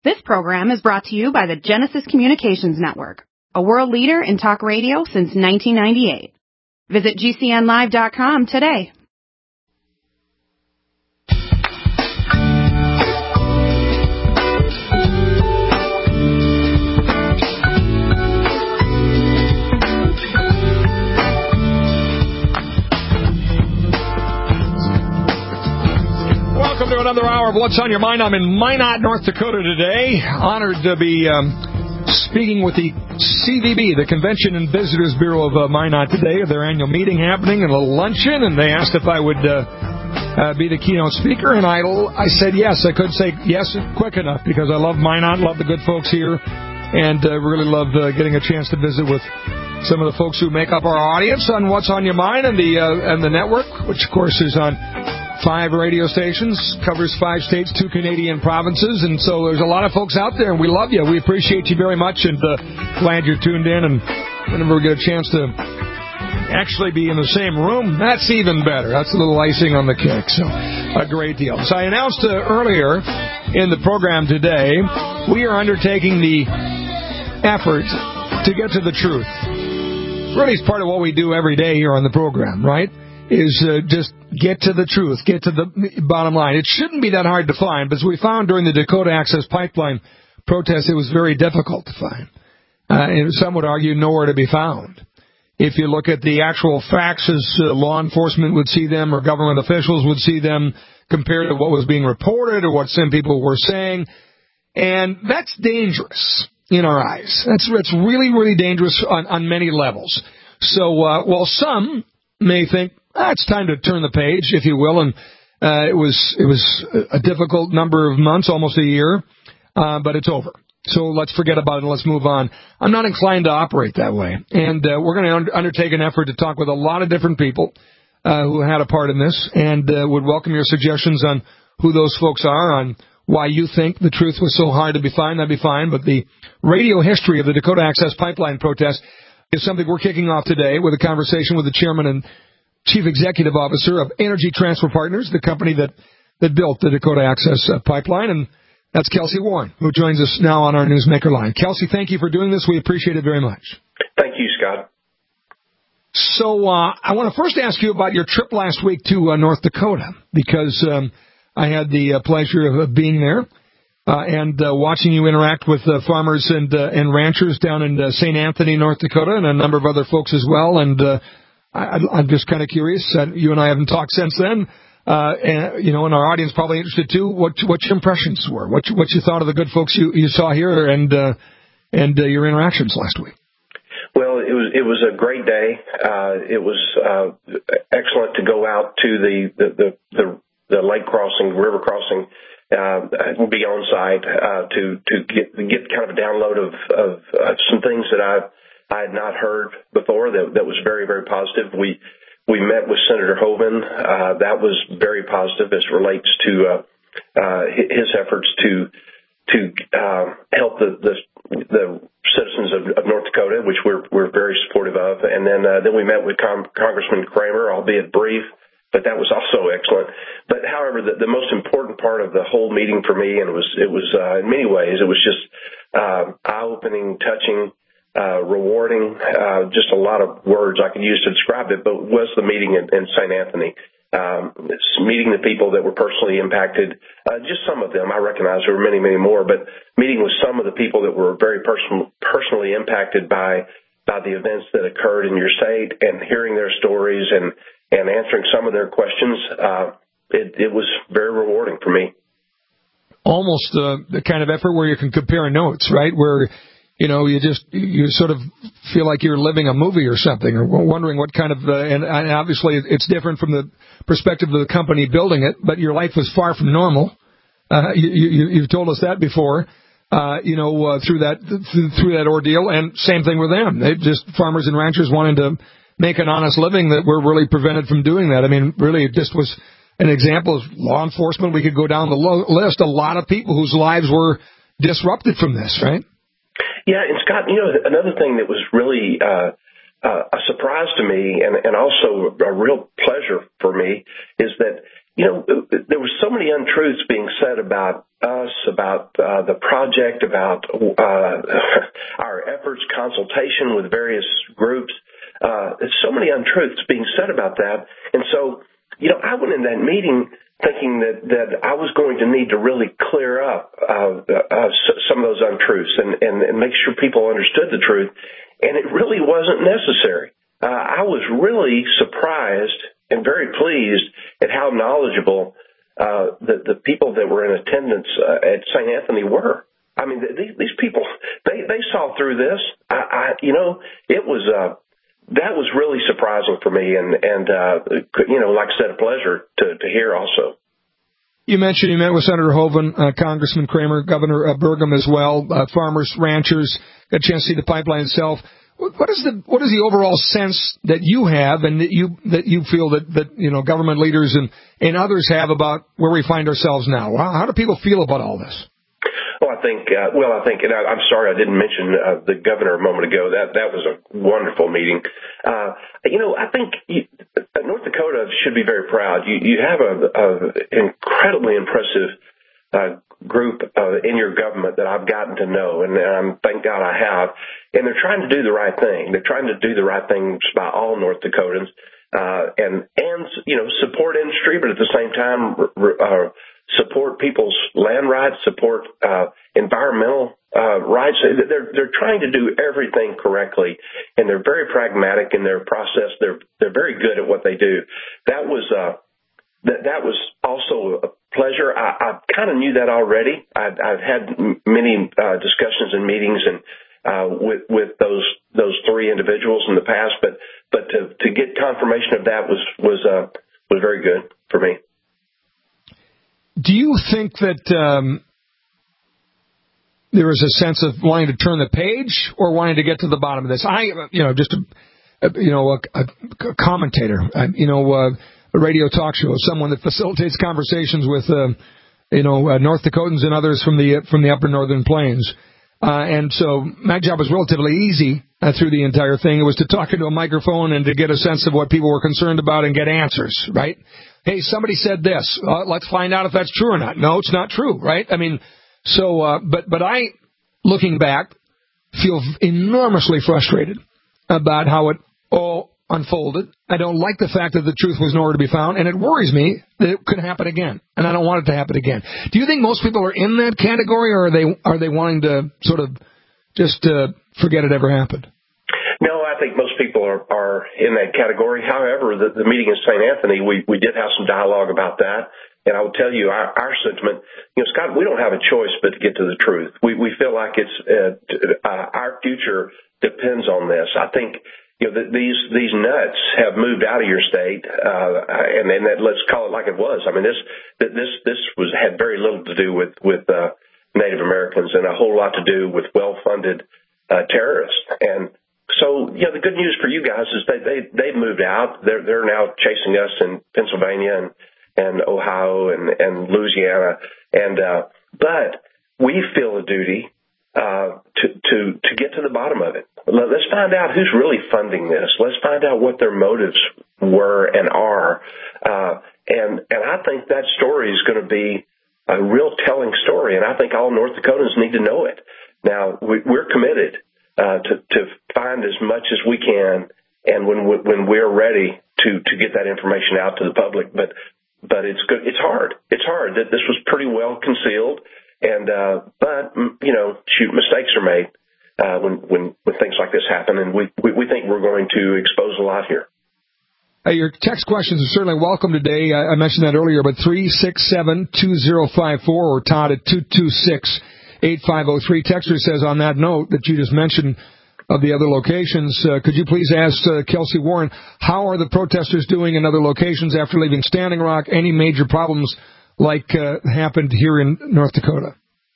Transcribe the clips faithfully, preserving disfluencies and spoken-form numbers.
This program is brought to you by the Genesis Communications Network, a world leader in talk radio since nineteen ninety-eight. Visit G C N live dot com today. Welcome to another hour of What's on Your Mind. I'm in Minot, North Dakota today. Honored to be um, speaking with the C V B, the Convention and Visitors Bureau of uh, Minot today. Their annual meeting happening and a little luncheon, and they asked if I would uh, uh, be the keynote speaker, and I, I said yes. I couldn't say yes quick enough because I love Minot, love the good folks here, and uh, really love uh, getting a chance to visit with some of the folks who make up our audience on What's on Your Mind and the uh, and the network, which of course is on five radio stations, covers five states, two Canadian provinces, and so there's a lot of folks out there, and we love you. We appreciate you very much, and uh, glad you're tuned in, and whenever we get a chance to actually be in the same room, that's even better. That's a little icing on the cake, so a great deal. So I announced uh, earlier in the program today, we are undertaking the effort to get to the truth. Really, it's part of what we do every day here on the program, right? Is uh, just get to the truth, get to the bottom line. It shouldn't be that hard to find, but as we found during the Dakota Access Pipeline protest, it was very difficult to find. Uh, and some would argue nowhere to be found. If you look at the actual facts as uh, law enforcement would see them or government officials would see them compared to what was being reported or what some people were saying, and that's dangerous in our eyes. That's, that's really, really dangerous on, on many levels. So uh, while some may think, Ah, it's time to turn the page, if you will, and uh, it was it was a difficult number of months, almost a year, uh, but it's over. So let's forget about it and let's move on. I'm not inclined to operate that way, and uh, we're going to un- undertake an effort to talk with a lot of different people uh, who had a part in this, and uh, would welcome your suggestions on who those folks are, on why you think the truth was so hard to be found. That'd be fine, but the radio history of the Dakota Access Pipeline protest is something we're kicking off today with a conversation with the chairman and Chief Executive Officer of Energy Transfer Partners, the company that, that built the Dakota Access uh, Pipeline, and that's Kelsey Warren, who joins us now on our Newsmaker line. Kelsey, thank you for doing this. We appreciate it very much. Thank you, Scott. So uh, I want to first ask you about your trip last week to uh, North Dakota, because um, I had the uh, pleasure of, of being there uh, and uh, watching you interact with uh, farmers and, uh, and ranchers down in uh, Saint Anthony, North Dakota, and a number of other folks as well, and uh, I, I'm just kind of curious. Uh, you and I haven't talked since then. Uh, and, you know, and our audience probably interested too. What what your impressions were? What you, what you thought of the good folks you, you saw here, and uh, and uh, your interactions last week? Well, it was it was a great day. Uh, it was uh, excellent to go out to the the the, the, the lake crossing, river crossing, uh, be on site uh, to to get get kind of a download of of uh, some things that I. I had not heard before. That, that was very, very positive. We we met with Senator Hoeven. Uh, that was very positive as it relates to uh, uh, his efforts to to uh, help the, the the citizens of, of North Dakota, which we're we're very supportive of. And then uh, then we met with Com- Congressman Kramer, albeit brief, but that was also excellent. But however, the, the most important part of the whole meeting for me, and it was it was uh, in many ways, it was just uh, eye-opening, touching. Uh, rewarding, uh, just a lot of words I could use to describe it, but was the meeting in, in Saint Anthony. Um, it's meeting the people that were personally impacted, uh, just some of them. I recognize there were many, many more, but meeting with some of the people that were very person, personally impacted by, by the events that occurred in your state, and hearing their stories and, and answering some of their questions, uh, it, it was very rewarding for me. Almost uh, the kind of effort where you can compare notes, right? Where You know, you just, you sort of feel like you're living a movie or something, or wondering what kind of, uh, and, and obviously it's different from the perspective of the company building it, but your life was far from normal. Uh, you, you, you've told us that before, uh, you know, uh, through that, through, through that ordeal, and same thing with them. They just, farmers and ranchers wanting to make an honest living that were really prevented from doing that. I mean, really, it just was an example of law enforcement. We could go down the lo- list, a lot of people whose lives were disrupted from this, right? Yeah, and Scott, you know, another thing that was really uh, uh, a surprise to me, and, and also a real pleasure for me, is that, you know, there were so many untruths being said about us, about uh, the project, about uh, our efforts, consultation with various groups. Uh, there's so many untruths being said about that. And so, you know, I went in that meeting thinking that, that I was going to need to really clear up uh, uh, some of those untruths and, and, and make sure people understood the truth. And it really wasn't necessary. Uh, I was really surprised and very pleased at how knowledgeable uh, the, the people that were in attendance uh, at Saint Anthony were. I mean, these, these people, they, they saw through this. I, I, you know, it was uh, that was really surprising for me, and and uh, you know, like I said, a pleasure to, to hear also. You mentioned you met with Senator Hoeven, uh, Congressman Kramer, Governor uh, Burgum as well, uh, farmers, ranchers, got a chance to see the pipeline itself. What is the what is the overall sense that you have and that you that you feel that, that you know government leaders and, and others have about where we find ourselves now? How, how do people feel about all this? Well, I think uh, well, I think, and I, I'm sorry I didn't mention uh, the governor a moment ago. That that was a wonderful meeting. Uh, you know, I think you, North Dakota should be very proud. You you have a, a incredibly impressive uh, group uh, in your government that I've gotten to know, and um, thank God I have. And they're trying to do the right thing. They're trying to do the right things by all North Dakotans, uh, and and you know support industry, but at the same time uh, support people's land rights, support uh, environmental uh, rights. They're they're trying to do everything correctly, and they're very pragmatic in their process. They're they're very good at what they do. That was. Uh, That that was also a pleasure. I, I kind of knew that already. I've, I've had many uh, discussions and meetings and uh, with with those those three individuals in the past, but but to, to get confirmation of that was was uh, was very good for me. Do you think that um, there is a sense of wanting to turn the page or wanting to get to the bottom of this? I, you know, just a, a you know a, a commentator, I, you know. Uh, A radio talk show, someone that facilitates conversations with, uh, you know, uh, North Dakotans and others from the from the upper northern plains. Uh, and so my job was relatively easy uh, through the entire thing. It was to talk into a microphone and to get a sense of what people were concerned about and get answers, right? Hey, somebody said this. Uh, let's find out if that's true or not. No, it's not true, right? I mean, so, uh, but, but I, looking back, feel enormously frustrated about how it all unfolded. I don't like the fact that the truth was nowhere to be found, and it worries me that it could happen again, and I don't want it to happen again. Do you think most people are in that category, or are they are they wanting to sort of just uh, forget it ever happened? No, I think most people are, are in that category. However, the, the meeting in Saint Anthony, we, we did have some dialogue about that, and I will tell you our, our sentiment. You know, Scott, we don't have a choice but to get to the truth. We we feel like it's uh, uh, our future depends on this. I think. You know, these these nuts have moved out of your state, uh, and and that, let's call it like it was. I mean, this this this was had very little to do with with uh, Native Americans, and a whole lot to do with well-funded uh, terrorists. And so, you know, the good news for you guys is they they they've moved out. They're they're now chasing us in Pennsylvania and and Ohio and and Louisiana, and uh, but we feel a duty uh, to to to get to the bottom of it. Let's find out who's really funding this. Let's find out what their motives were and are. Uh, and, and I think that story is going to be a real telling story, and I think all North Dakotans need to know it. Now, we, we're committed uh, to, to find as much as we can, and when we, when we're ready to, to get that information out to the public. But but it's good. It's hard. It's hard. That this was pretty well concealed, and uh, but you know, shoot, mistakes are made. Uh, when, when, when things like this happen, and we, we, we think we're going to expose a lot here. Hey, your text questions are certainly welcome today. I, I mentioned that earlier, but three six seven, two zero five four or Todd at two two six, eight five zero three. Texter says on that note that you just mentioned of the other locations, uh, could you please ask uh, Kelsey Warren, how are the protesters doing in other locations after leaving Standing Rock? Any major problems like uh, happened here in North Dakota?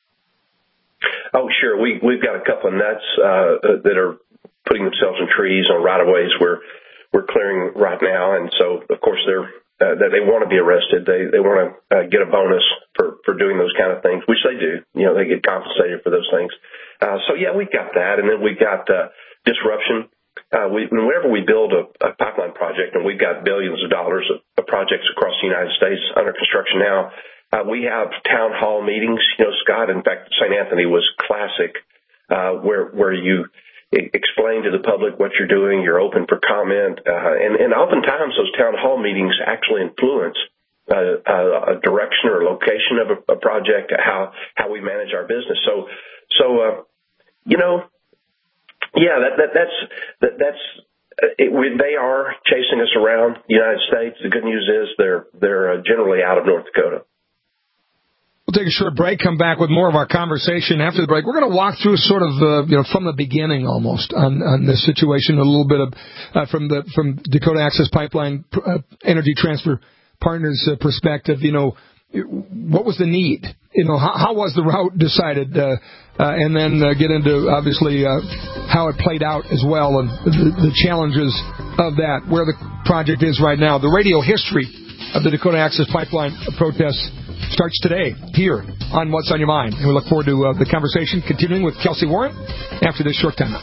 Oh, sure. We, we've got a couple of nuts uh, that are putting themselves in trees on right-of-ways we're, we're clearing right now. And so, of course, they're, uh, they want to be arrested. They they want to uh, get a bonus for, for doing those kind of things, which they do. You know, they get compensated for those things. Uh, so, yeah, we've got that. And then we've got uh, disruption. Uh, we, whenever we build a, a pipeline project, and we've got billions of dollars of, of projects across the United States under construction now. Uh, we have town hall meetings, you know, Scott. In fact, Saint Anthony was classic, uh, where where you explain to the public what you're doing. You're open for comment, uh, and, and oftentimes those town hall meetings actually influence uh, a, a direction or location of a, a project, how how we manage our business. So, so uh, you know, yeah, that, that that's that, that's. It, we, they are chasing us around the United States. The good news is they're they're uh, generally out of North Dakota. We'll take a short break, come back with more of our conversation after the break. We're going to walk through sort of, uh, you know, from the beginning almost on, on this situation, a little bit of uh, from the from Dakota Access Pipeline uh, Energy Transfer Partners' uh, perspective. You know, what was the need? You know, how, how was the route decided? Uh, uh, and then uh, get into, obviously, uh, how it played out as well and the, the challenges of that, where the project is right now. The radio history of the Dakota Access Pipeline protests starts today here on What's on Your Mind. And we look forward to uh, the conversation continuing with Kelsey Warren after this short time.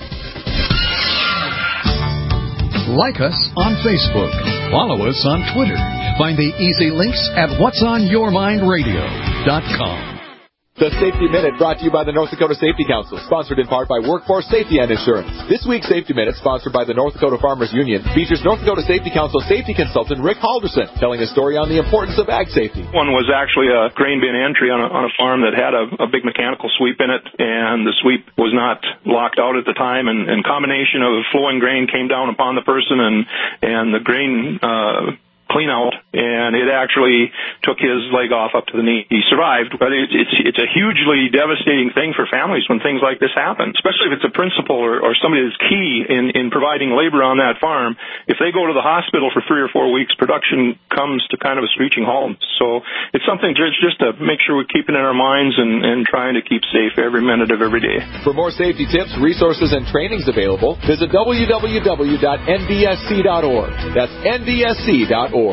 Like us on Facebook. Follow us on Twitter. Find the easy links at whats on your mind radio dot com. The Safety Minute brought to you by the North Dakota Safety Council, sponsored in part by Workforce Safety and Insurance. This week's Safety Minute, sponsored by the North Dakota Farmers Union, features North Dakota Safety Council safety consultant Rick Halderson, telling a story on the importance of ag safety. One was actually a grain bin entry on a, on a farm that had a, a big mechanical sweep in it, and the sweep was not locked out at the time, and, and combination of flowing grain came down upon the person, and, and the grain uh clean out, and it actually took his leg off up to the knee. He survived, but it, it's it's a hugely devastating thing for families when things like this happen, especially if it's a principal or, or somebody that's key in, in providing labor on that farm. If they go to the hospital for three or four weeks, production comes to kind of a screeching halt. So it's something just, just to make sure we keep it in our minds and, and trying to keep safe every minute of every day. For more safety tips, resources, and trainings available, visit w w w dot n b s c dot org. That's n b s c dot org.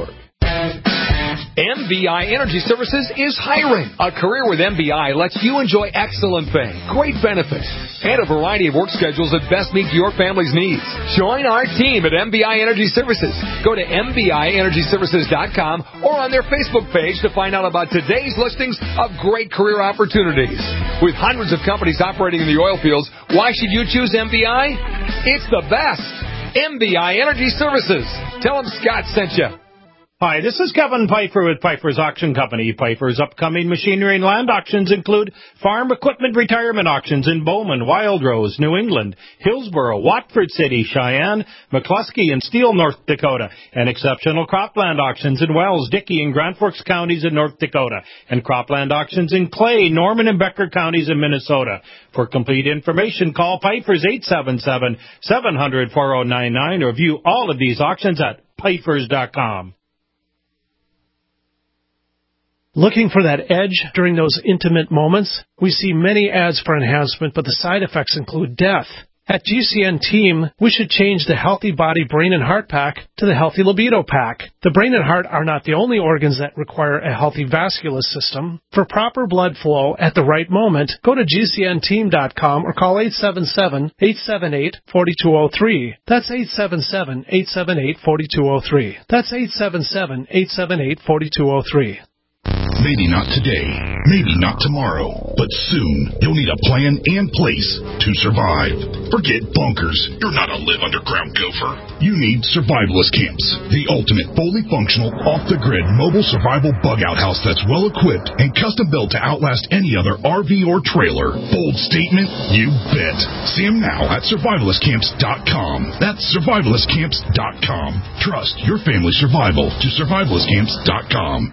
M B I Energy Services is hiring. A career with M B I lets you enjoy excellent pay, great benefits, and a variety of work schedules that best meet your family's needs. Join our team at M B I Energy Services. Go to m b i energy services dot com or on their Facebook page to find out about today's listings of great career opportunities. With hundreds of companies operating in the oil fields, why should you choose M B I? It's the best. M B I Energy Services. Tell them Scott sent you. Hi, this is Kevin Pfeiffer with Pfeiffer's Auction Company. Pfeiffer's upcoming machinery and land auctions include farm equipment retirement auctions in Bowman, Wild Rose, New England, Hillsboro, Watford City, Cheyenne, McCluskey, and Steele, North Dakota, and exceptional cropland auctions in Wells, Dickey, and Grand Forks counties in North Dakota, and cropland auctions in Clay, Norman, and Becker counties in Minnesota. For complete information, call Pfeiffer's eight seven seven, seven hundred, four oh nine nine or view all of these auctions at Pfeiffer's dot com. Looking for that edge during those intimate moments? We see many ads for enhancement, but the side effects include death. At G C N Team, we should change the Healthy Body Brain and Heart Pack to the Healthy Libido Pack. The brain and heart are not the only organs that require a healthy vascular system. For proper blood flow at the right moment, go to g c n team dot com or call eight seven seven, eight seven eight, four two zero three. That's eight seven seven, eight seven eight, four two zero three. That's eight seven seven, eight seven eight, four two zero three. Maybe not today, maybe not tomorrow, but soon you'll need a plan and place to survive. Forget bunkers. You're not a live underground gopher. You need Survivalist Camps, the ultimate fully functional, off-the-grid mobile survival bug-out house that's well-equipped and custom-built to outlast any other R V or trailer. Bold statement? You bet. See them now at survivalist camps dot com. That's survivalist camps dot com. Trust your family's survival to survivalist camps dot com.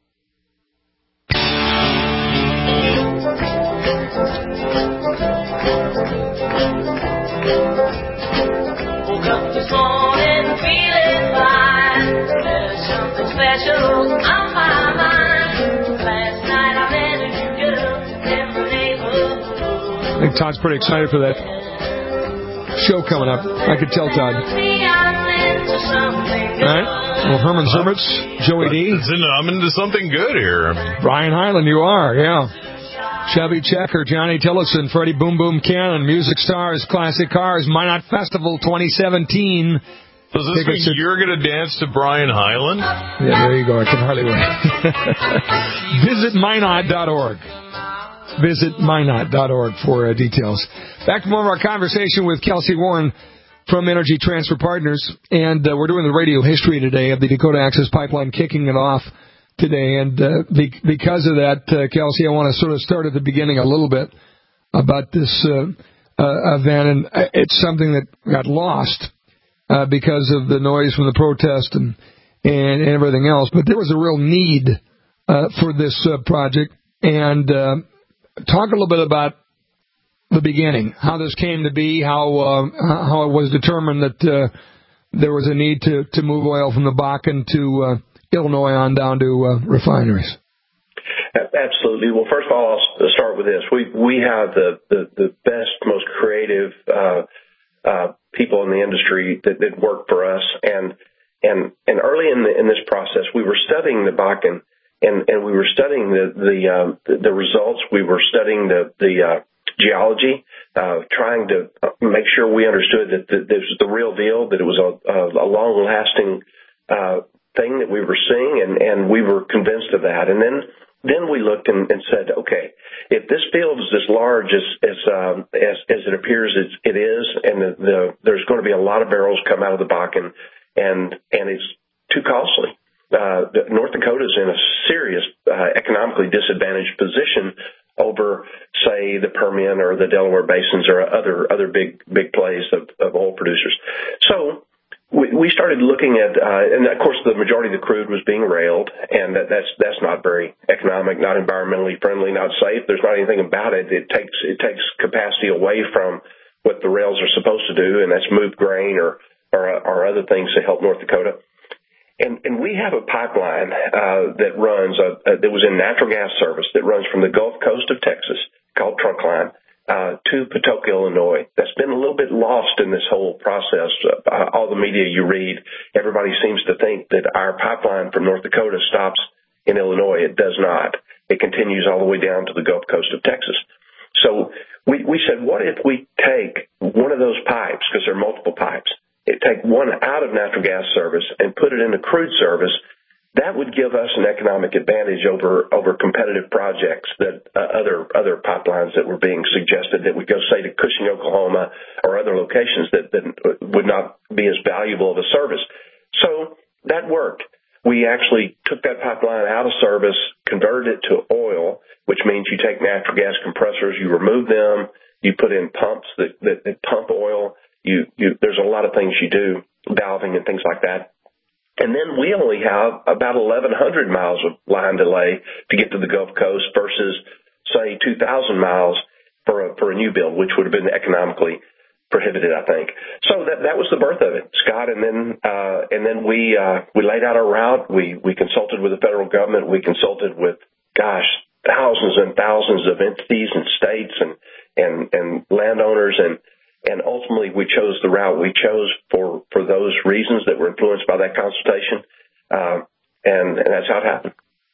I think Todd's pretty excited for that show coming up. I could tell Todd. All right. Well, Herman Zermitz, Joey D. I'm into something good here. Brian Hyland, you are, yeah. Chevy Checker, Johnny Tillotson, Freddie Boom Boom Cannon, Music Stars, Classic Cars, Minot Festival twenty seventeen. Does this mean to... you're going to dance to Brian Hyland? Yeah, there you go. I can hardly wait. Visit Minot dot org. Visit Minot dot org for uh, details. Back to more of our conversation with Kelsey Warren from Energy Transfer Partners. And uh, we're doing the radio history today of the Dakota Access Pipeline, kicking it off today. And uh, be- because of that, uh, Kelsey, I want to sort of start at the beginning a little bit about this uh, uh, event. And it's something that got lost uh, because of the noise from the protest and, and, and everything else. But there was a real need uh, for this uh, project. And uh, talk a little bit about the beginning, how this came to be, how uh, how it was determined that uh, there was a need to, to move oil from the Bakken to uh, Illinois on down to uh, refineries. Absolutely. Well, first of all, I'll start with this. We we have the, the, the best, most creative uh, uh, people in the industry that, that work for us. And and and early in the, in this process, we were studying the Bakken, and, and we were studying the the, uh, the the results. We were studying the the uh, geology, uh, trying to make sure we understood that this was the real deal, that it was a, a long-lasting uh, thing that we were seeing, and, and we were convinced of that. And then then we looked and, and said, okay, if this field is as large as as um, as, as it appears it's, it is, and the, the, there's going to be a lot of barrels come out of the Bakken, and and it's too costly. Uh, North Dakota is in a serious uh, economically disadvantaged position over, say, the Permian or the Delaware basins or other other big big plays of, of oil producers. So we, we started looking at, uh, and of course the majority of the crude was being railed, and that, that's that's not very economic, not environmentally friendly, not safe. There's not anything about it. It takes it takes capacity away from what the rails are supposed to do, and that's move grain or or, or other things to help North Dakota. And, and we have a pipeline uh, that runs, uh, uh, that was in natural gas service, that runs from the Gulf Coast of Texas, called Trunkline, uh, to Patoka, Illinois. That's been a little bit lost in this whole process. Uh, all the media you read, everybody seems to think that our pipeline from North Dakota stops in Illinois. It does not. It continues all the way down to the Gulf Coast of Texas. So we, we said, what if we take one of those pipes, because there are multiple pipes, it take one out of natural gas service and put it into crude service, that would give us an economic advantage over over competitive projects that uh, other other pipelines that were being suggested that would go, say, to Cushing, Oklahoma, or other locations that, that would not be as valuable of a service. So that worked. We actually took that pipeline out of service, converted it to oil, which means you take natural gas compressors, you remove them, you put in pumps that, that, that pump oil. You, you, there's a lot of things you do, valving and things like that. And then we only have about eleven hundred miles of line delay to get to the Gulf Coast versus, say, two thousand miles for a, for a new build, which would have been economically prohibited, I think. So that that was the birth of it, Scott. And then uh, and then we uh, we laid out our route. We we consulted with the federal government. We consulted with, gosh, thousands and thousands of entities and states and and, and landowners and. And ultimately, we chose the route we chose for, for those reasons that were influenced by that consultation, uh, and, and that's how it happened.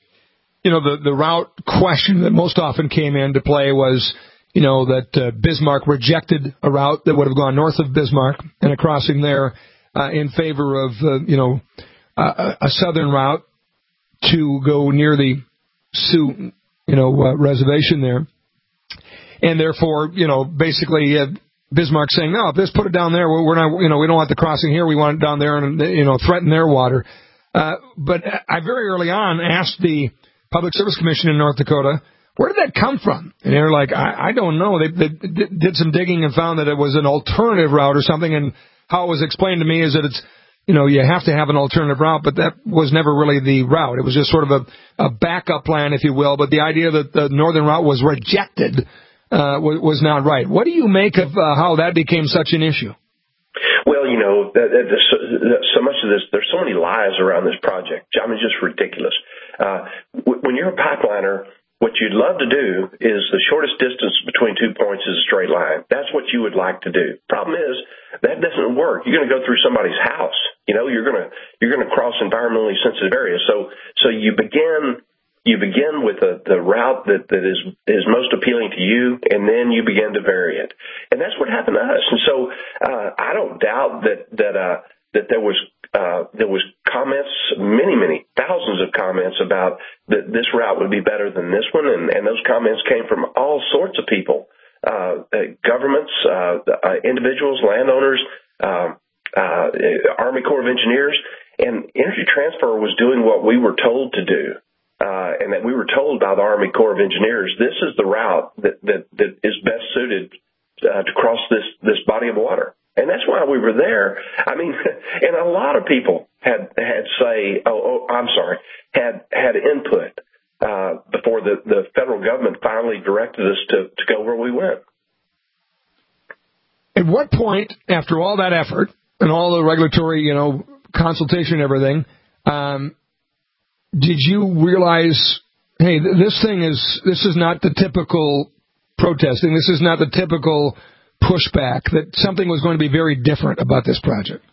You know, the, the route question that most often came into play was, you know, that uh, Bismarck rejected a route that would have gone north of Bismarck and a crossing there uh, in favor of, uh, you know, uh, a southern route to go near the Sioux, you know, uh, reservation there. And therefore, you know, basically... Uh, Bismarck saying, no, just put it down there. We're not, you know, we don't want the crossing here. We want it down there and, you know, threaten their water. Uh, but I very early on asked the Public Service Commission in North Dakota, where did that come from? And they're like, I, I don't know. They, they did some digging and found that it was an alternative route or something. And how it was explained to me is that it's, you know, you have to have an alternative route, but that was never really the route. It was just sort of a, a backup plan, if you will. But the idea that the northern route was rejected Uh, was not right. What do you make of uh, how that became such an issue? Well, you know, that, that, so, so much of this, there's so many lies around this project. I mean, it's just ridiculous. Uh, when you're a pipeliner, what you'd love to do is the shortest distance between two points is a straight line. That's what you would like to do. Problem is, that doesn't work. You're going to go through somebody's house. You know, you're going to you're going to cross environmentally sensitive areas. So, so you begin. You begin with the, the route that, that is, is most appealing to you, and then you begin to vary it. And that's what happened to us. And so uh, I don't doubt that, that uh, that there was uh, there was comments, many, many thousands of comments about that this route would be better than this one, and, and those comments came from all sorts of people, uh, uh, governments, uh, uh, individuals, landowners, uh, uh, Army Corps of Engineers, and Energy Transfer was doing what we were told to do. Uh, and that we were told by the Army Corps of Engineers, this is the route that, that, that is best suited uh, to cross this, this body of water. And that's why we were there. I mean, and a lot of people had, had say, oh, oh I'm sorry, had, had input, uh, before the, the federal government finally directed us to, to go where we went. At what point, after all that effort and all the regulatory, you know, consultation and everything, um, did you realize, hey, this thing is, this is not the typical protesting, this is not the typical pushback, that something was going to be very different about this project?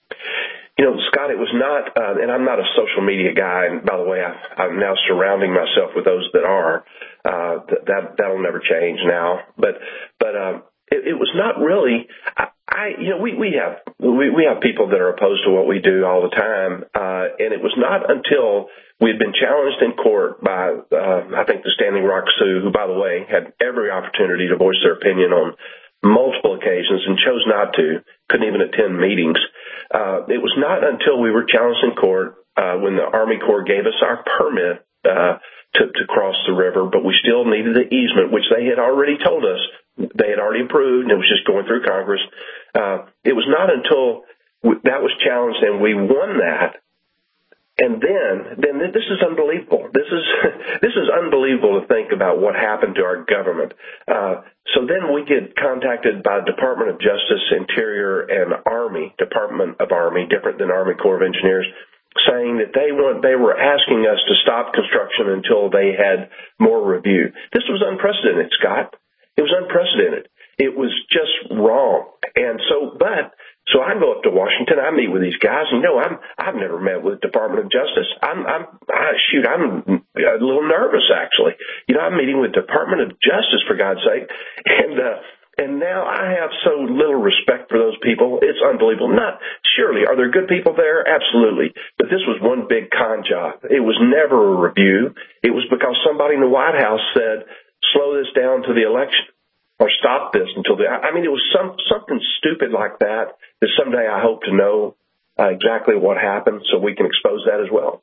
You know, Scott, it was not, uh, and I'm not a social media guy, and by the way, I, I'm now surrounding myself with those that are. Uh, that, that'll never change now. But, but, um, it, it was not really, I, I you know, we, we have, we, we have people that are opposed to what we do all the time. Uh, and it was not until we had been challenged in court by, uh, I think the Standing Rock Sioux, who, by the way, had every opportunity to voice their opinion on multiple occasions and chose not to, couldn't even attend meetings. Uh, it was not until we were challenged in court, uh, when the Army Corps gave us our permit, uh, to, to cross the river, but we still needed the easement, which they had already told us they had already approved, and it was just going through Congress. Uh, it was not until we, that was challenged and we won that. And then, then this is unbelievable. This is, this is unbelievable to think about what happened to our government. Uh, so then we get contacted by the Department of Justice, Interior, and Army, Department of Army, different than Army Corps of Engineers, saying that they want, they were asking us to stop construction until they had more review. This was unprecedented, Scott. It was unprecedented. It was just wrong. And so, but, so I go up to Washington, I meet with these guys, and no, I'm, I've never met with the Department of Justice. I'm, I'm, I, shoot, I'm a little nervous, actually. You know, I'm meeting with the Department of Justice, for God's sake. And, uh, and now I have so little respect for those people. It's unbelievable. Not, surely, are there good people there? Absolutely. But this was one big con job. It was never a review. It was because somebody in the White House said, slow this down to the election, or stop this until the, I mean, it was some, something stupid like that, that someday I hope to know uh, exactly what happened so we can expose that as well.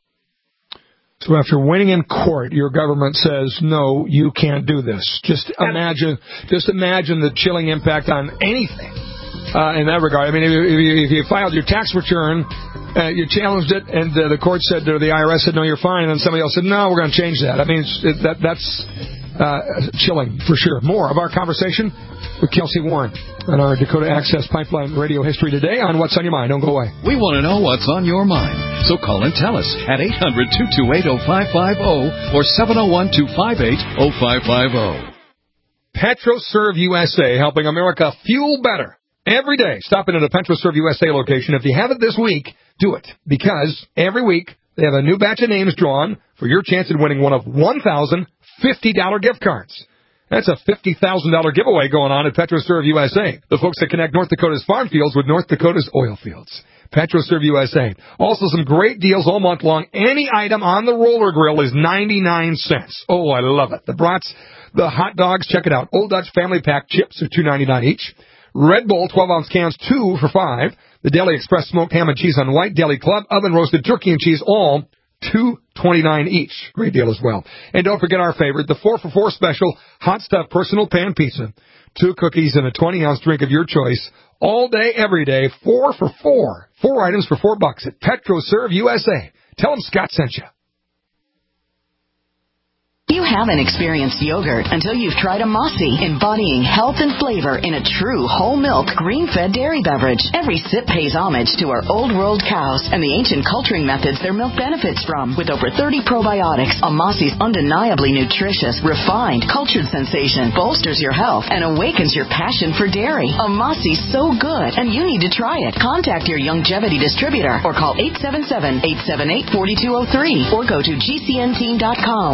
So after winning in court, your government says, no, you can't do this. Just imagine, just imagine the chilling impact on anything uh, in that regard. I mean, if you, if you filed your tax return, uh, you challenged it, and uh, the court said, or the I R S said, no, you're fine, and then somebody else said, no, we're going to change that. I mean, it's, it, that that's uh, chilling for sure. More of our conversation with Kelsey Warren on our Dakota Access Pipeline Radio History Today on What's on Your Mind. Don't go away. We want to know what's on your mind. So call and tell us at eight hundred, two two eight, oh five five oh or seven oh one, two five eight, oh five five oh. PetroServe U S A, helping America fuel better every day. Stop in at a PetroServe U S A location. If you have it this week, do it. Because every week they have a new batch of names drawn for your chance at winning one of one thousand fifty dollars gift cards. That's a fifty thousand dollars giveaway going on at PetroServe U S A, the folks that connect North Dakota's farm fields with North Dakota's oil fields. PetroServe U S A. Also some great deals all month long. Any item on the roller grill is ninety-nine cents. Oh, I love it. The brats, the hot dogs, check it out. Old Dutch Family Pack chips are two ninety-nine each. Red Bull twelve-ounce cans, two for five. The Deli Express smoked ham and cheese on white. Deli Club oven roasted turkey and cheese, all two twenty-nine each. Great deal as well. And don't forget our favorite, the four for four special hot stuff personal pan pizza. Two cookies and a twenty-ounce drink of your choice. All day, every day, four for four. Four items for four bucks at PetroServe U S A. Tell them Scott sent you. You haven't experienced yogurt until you've tried a Mossy, embodying health and flavor in a true whole milk, green-fed dairy beverage. Every sip pays homage to our old world cows and the ancient culturing methods their milk benefits from. With over thirty probiotics, a Mossy's undeniably nutritious, refined, cultured sensation bolsters your health and awakens your passion for dairy. A Mossy's so good, and you need to try it. Contact your Youngevity distributor or call eight seven seven, eight seven eight, four two zero three or go to G C N team dot com.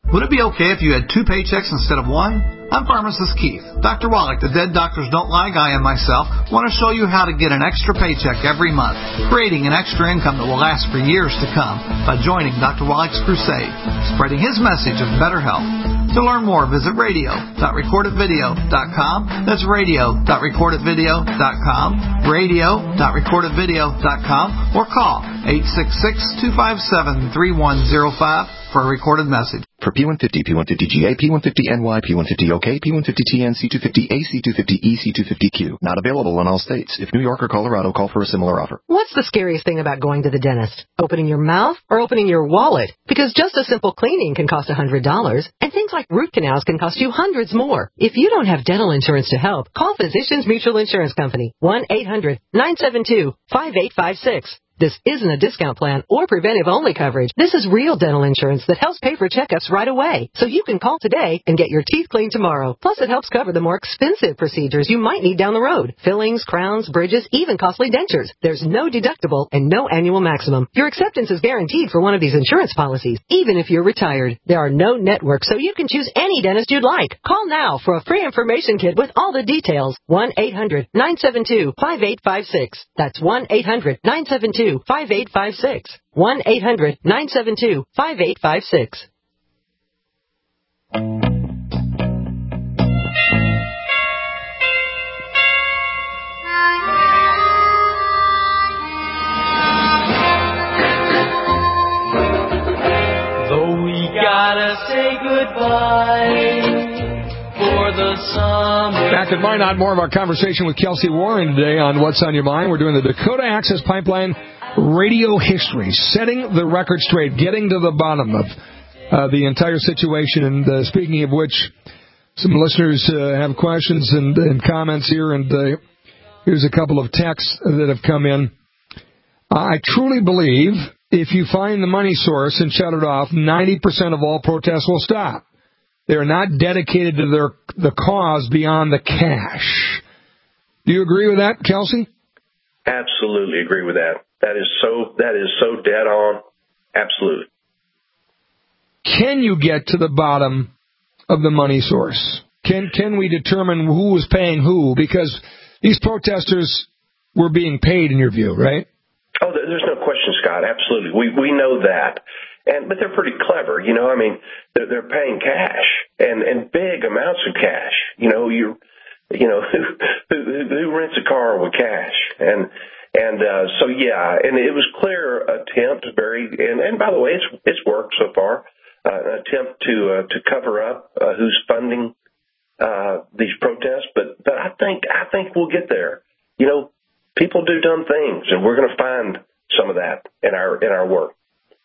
Would it be okay if you had two paychecks instead of one? I'm pharmacist Keith. Doctor Wallach, the Dead Doctors Don't Lie guy, and myself want to show you how to get an extra paycheck every month, creating an extra income that will last for years to come by joining Doctor Wallach's crusade, spreading his message of better health. To learn more, visit radio dot record it video dot com. That's radio dot record it video dot com, radio dot record it video dot com, or call eight six six, two five seven, three one zero five for a recorded message. For P one fifty, P one fifty G A, P one fifty N Y, P one fifty O K, P one fifty T N, C two fifty A, C two fifty E, C two fifty Q. Not available in all states. If New York or Colorado, call for a similar offer. What's the scariest thing about going to the dentist? Opening your mouth or opening your wallet? Because just a simple cleaning can cost one hundred dollars, and things like root canals can cost you hundreds more. If you don't have dental insurance to help, call Physicians Mutual Insurance Company, one eight hundred, nine seven two, five eight five six. This isn't a discount plan or preventive-only coverage. This is real dental insurance that helps pay for checkups right away. So you can call today and get your teeth cleaned tomorrow. Plus, it helps cover the more expensive procedures you might need down the road. Fillings, crowns, bridges, even costly dentures. There's no deductible and no annual maximum. Your acceptance is guaranteed for one of these insurance policies, even if you're retired. There are no networks, so you can choose any dentist you'd like. Call now for a free information kit with all the details. one eight hundred, nine seven two, five eight five six. That's one eight hundred, nine seven two, five eight five six. one eight hundred, nine seven two, five eight five six. Though we gotta say goodbye for the summer. Back at Minot, more of our conversation with Kelsey Warren today on What's on Your Mind. We're doing the Dakota Access Pipeline radio history, setting the record straight, getting to the bottom of uh, the entire situation. And uh, speaking of which, some listeners uh, have questions and, and comments here, and uh, here's a couple of texts that have come in. I truly believe if you find the money source and shut it off, ninety percent of all protests will stop. They are not dedicated to their the cause beyond the cash. Do you agree with that, Kelsey? Absolutely agree with that. That is so that is so dead on. Absolutely. Can you get to the bottom of the money source? Can can we determine who was paying who? Because these protesters were being paid, in your view, right? Oh, there's no question, Scott. Absolutely. We we know that. And but they're pretty clever, you know. I mean, they're they're paying cash and and big amounts of cash. You know, you you know who who, who rents a car with cash? And and uh, so yeah, and it was clear attempt, very and, and by the way, it's it's worked so far. Uh, an attempt to uh, to cover up uh, who's funding uh, these protests, but but I think I think we'll get there. You know, people do dumb things, and we're going to find some of that in our in our work.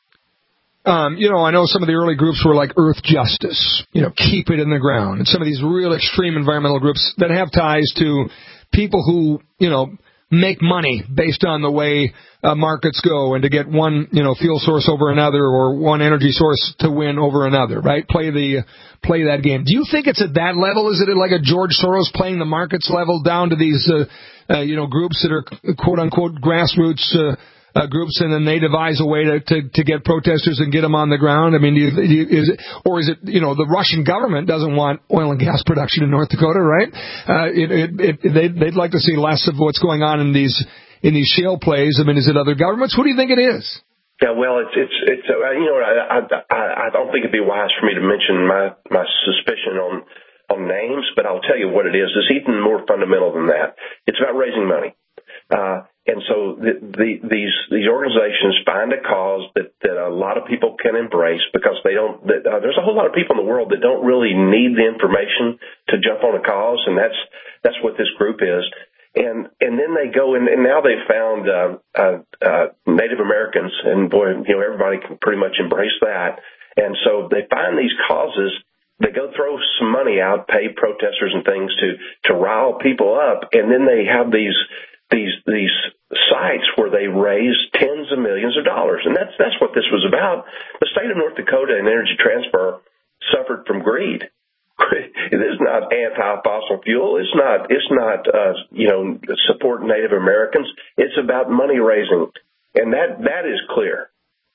Um, you know, I know some of the early groups were like Earth Justice, you know, keep it in the ground, and some of these real extreme environmental groups that have ties to people who, you know, make money based on the way uh, markets go and to get one, you know, fuel source over another or one energy source to win over another, right? Play the play that game. Do you think it's at that level? Is it like a George Soros playing the markets level down to these, uh, uh, you know, groups that are quote unquote grassroots uh, Uh, groups, and then they devise a way to, to, to get protesters and get them on the ground? I mean, do you, do you, is it, or is it, you know, the Russian government doesn't want oil and gas production in North Dakota, right? Uh, it, it, it, they'd, they'd like to see less of what's going on in these in these shale plays. I mean, is it other governments? Who do you think it is? Yeah, well, it's it's it's uh, you know, I, I I don't think it'd be wise for me to mention my my suspicion on on names, but I'll tell you what it is. It's even more fundamental than that. It's about raising money. Uh, and so the, the, these these organizations find a cause that, that a lot of people can embrace because they don't. That, uh, there's a whole lot of people in the world that don't really need the information to jump on a cause, and that's that's what this group is. And and then they go in, and now they've found uh, uh, uh, Native Americans, and boy, you know, everybody can pretty much embrace that. And so they find these causes. They go throw some money out, pay protesters and things to to rile people up, and then they have these. These these sites where they raise tens of millions of dollars, and that's that's what this was about. The state of North Dakota and Energy Transfer suffered from greed. It is not anti-fossil fuel. It's not it's not uh, you know support Native Americans. It's about money raising, and that that is clear.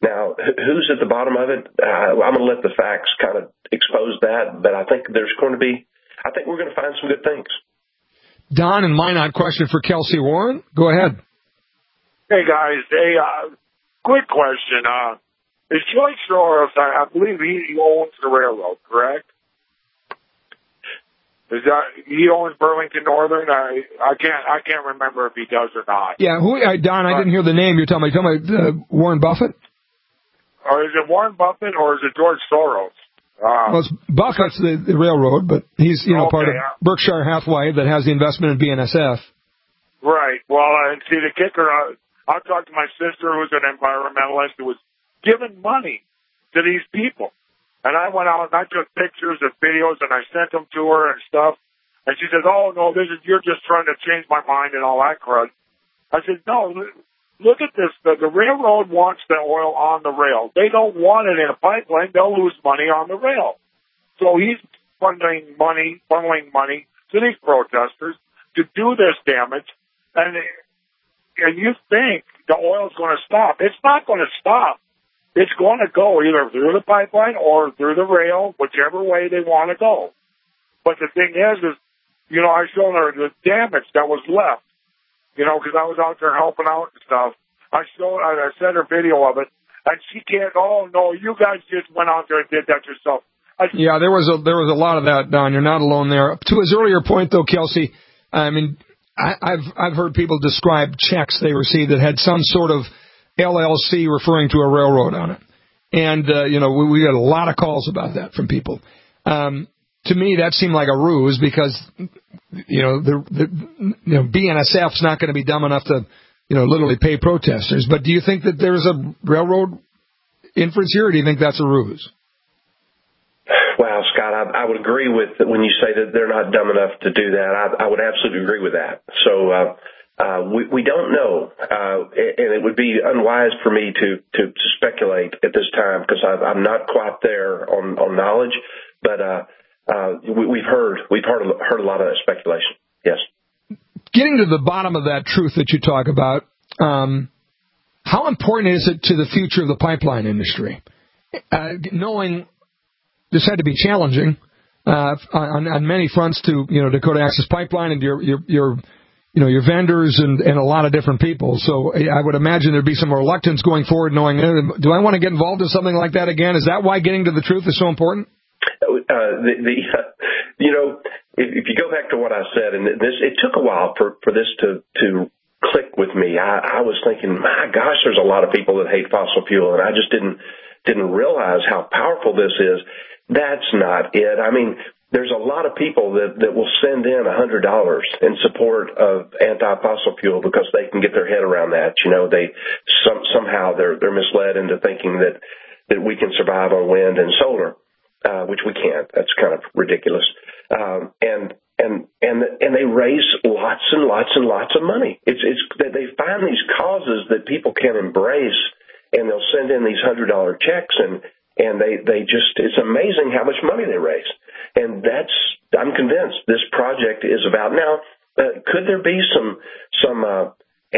Now, who's at the bottom of it? Uh, I'm going to let the facts kind of expose that, but I think there's going to be, I think we're going to find some good things. Don and Minot, question for Kelsey Warren. Go ahead. Hey, guys. Hey, uh, quick question. Uh, is George Soros, I, I believe he, he owns the railroad, correct? Is that he owns Burlington Northern? I I can't I can't remember if he does or not. Yeah, who? Uh, Don, I didn't hear the name you're talking about. You're talking about uh, Warren Buffett? Or is it Warren Buffett or is it George Soros? Uh, well, it's Buffett's the, the railroad, but he's you know okay, part of uh, Berkshire Hathaway that has the investment in B N S F. Right. Well, and see the kicker. Uh, I talked to my sister, who's an environmentalist, who was giving money to these people. And I went out and I took pictures and videos and I sent them to her and stuff. And she said, "Oh no, this is you're just trying to change my mind and all that crud." I said, "No, look at this. The, the railroad wants the oil on the rail. They don't want it in a pipeline. They'll lose money on the rail. So he's funneling money, funneling money to these protesters to do this damage. And and you think the oil's going to stop? It's not going to stop. It's going to go either through the pipeline or through the rail, whichever way they want to go. But the thing is, is, you know, I showed her the damage that was left, you know, because I was out there helping out and stuff. I showed, I sent her video of it, and she can't, oh, no, you guys just went out there and did that yourself. I, yeah, there was a there was a lot of that, Don. You're not alone there. To his earlier point, though, Kelsey, I mean, I, I've I've heard people describe checks they received that had some sort of L L C referring to a railroad on it. And, uh, you know, we, we got a lot of calls about that from people. Um, to me, that seemed like a ruse because, you know, the, the you know, B N S F's not going to be dumb enough to, you know, literally pay protesters. But do you think that there's a railroad inference here, or do you think that's a ruse? Wow, Scott, I, I would agree with when you say that they're not dumb enough to do that. I, I would absolutely agree with that. So, uh, Uh, we, we don't know, uh, and it would be unwise for me to, to, to speculate at this time because I'm not quite there on, on knowledge. But uh, uh, we, we've heard we've heard heard a lot of speculation. Yes. Getting to the bottom of that truth that you talk about, um, how important is it to the future of the pipeline industry? Uh, knowing this had to be challenging uh, on, on many fronts to you know Dakota Access Pipeline and your your your you know, your vendors and, and a lot of different people. So I would imagine there'd be some reluctance going forward knowing, do I want to get involved in something like that again? Is that why getting to the truth is so important? Uh, the, the uh, you know, if, if you go back to what I said, and this, it took a while for, for this to, to click with me. I, I was thinking, my gosh, there's a lot of people that hate fossil fuel, and I just didn't, didn't realize how powerful this is. That's not it. I mean, there's a lot of people that, that will send in one hundred dollars in support of anti-fossil fuel because they can get their head around that. You know, they some, somehow they're they're misled into thinking that, that we can survive on wind and solar, uh, which we can't. That's kind of ridiculous. Um, and and and and they raise lots and lots and lots of money. It's it's they find these causes that people can embrace, and they'll send in these one hundred dollar checks and. And they, they just, it's amazing how much money they raise. And that's, I'm convinced this project is about. Now, uh, could there be some, some, uh,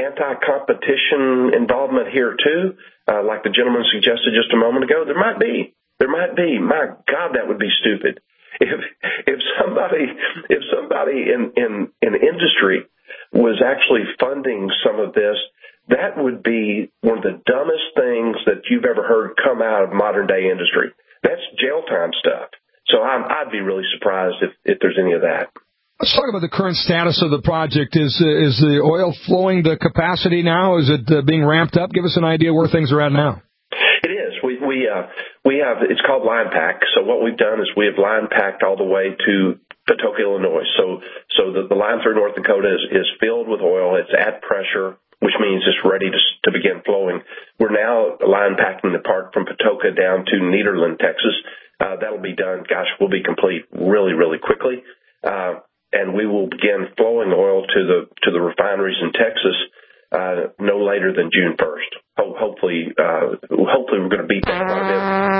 anti-competition involvement here too? Uh, like the gentleman suggested just a moment ago? There might be. There might be. My God, that would be stupid. If, if somebody, if somebody in, in, in industry was actually funding some of this, that would be one of the dumbest things that you've ever heard come out of modern day industry. That's jail time stuff. So I'm, I'd be really surprised if, if there's any of that. Let's talk about the current status of the project. Is uh, is the oil flowing to capacity now? Is it uh, being ramped up? Give us an idea where things are at now. It is. We we uh, we have. It's called line pack. So what we've done is we have line packed all the way to Patoka, Illinois. So so the, the line through North Dakota is, is filled with oil. It's at pressure, which means it's ready to, to begin flowing. We're now line packing the part from Patoka down to Nederland, Texas. Uh, that'll be done. Gosh, we'll be complete really, really quickly. Uh, and we will begin flowing oil to the, to the refineries in Texas, uh, no later than June first. Ho- hopefully, uh, hopefully we're going to beat that by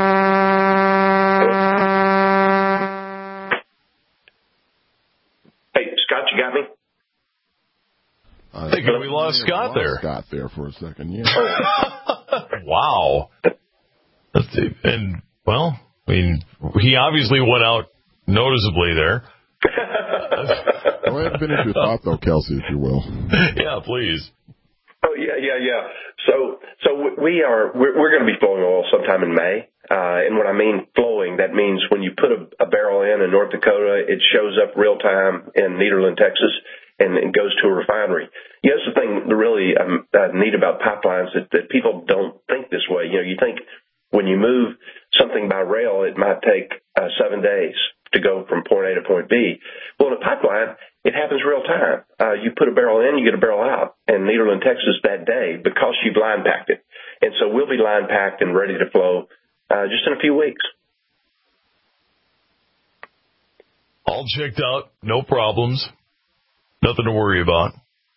then. Hey, Scott, you got me? I think we lost Scott there. Scott there for a second, yeah. Wow. Let's see. And, well, I mean, he obviously went out noticeably there. Go ahead and finish your thought, though, Kelsey, if you will. Yeah, please. Oh, yeah, yeah, yeah. So so we are, we're, we're going to be flowing oil sometime in May. Uh, and when I mean flowing, that means when you put a, a barrel in in North Dakota, it shows up real time in Nederland, Texas, and it goes to a refinery. You know, that's the thing really um, uh, neat about pipelines, that, that people don't think this way. You know, you think when you move something by rail, it might take uh, seven days to go from point A to point B. Well, in a pipeline, it happens real time. Uh, you put a barrel in, you get a barrel out in Nederland, Texas that day because you've line packed it. And so we'll be line packed and ready to flow uh, just in a few weeks. All checked out, no problems, nothing to worry about.